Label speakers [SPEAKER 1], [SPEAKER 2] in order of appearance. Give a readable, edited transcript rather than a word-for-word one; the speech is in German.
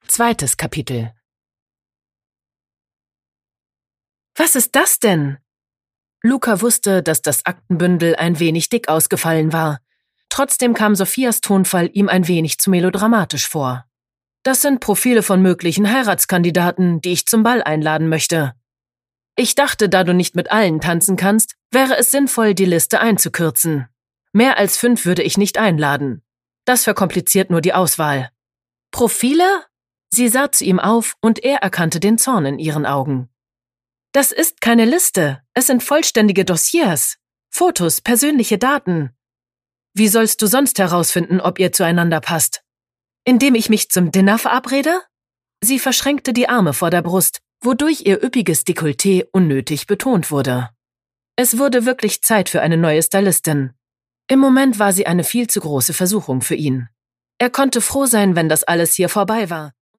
[SPEAKER 1] Zweites Kapitel. Was ist das denn? Luca wusste, dass das Aktenbündel ein wenig dick ausgefallen war. Trotzdem kam Sophias Tonfall ihm ein wenig zu melodramatisch vor. Das sind Profile von möglichen Heiratskandidaten, die ich zum Ball einladen möchte. Ich dachte, da du nicht mit allen tanzen kannst, wäre es sinnvoll, die Liste einzukürzen. Mehr als 5 würde ich nicht einladen. Das verkompliziert nur die Auswahl. Profile? Sie sah zu ihm auf und er erkannte den Zorn in ihren Augen. Das ist keine Liste, es sind vollständige Dossiers, Fotos, persönliche Daten. Wie sollst du sonst herausfinden, ob ihr zueinander passt? Indem ich mich zum Dinner verabrede? Sie verschränkte die Arme vor der Brust, wodurch ihr üppiges Dekolleté unnötig betont wurde. Es wurde wirklich Zeit für eine neue Stylistin. Im Moment war sie eine viel zu große Versuchung für ihn. Er konnte froh sein, wenn das alles hier vorbei war.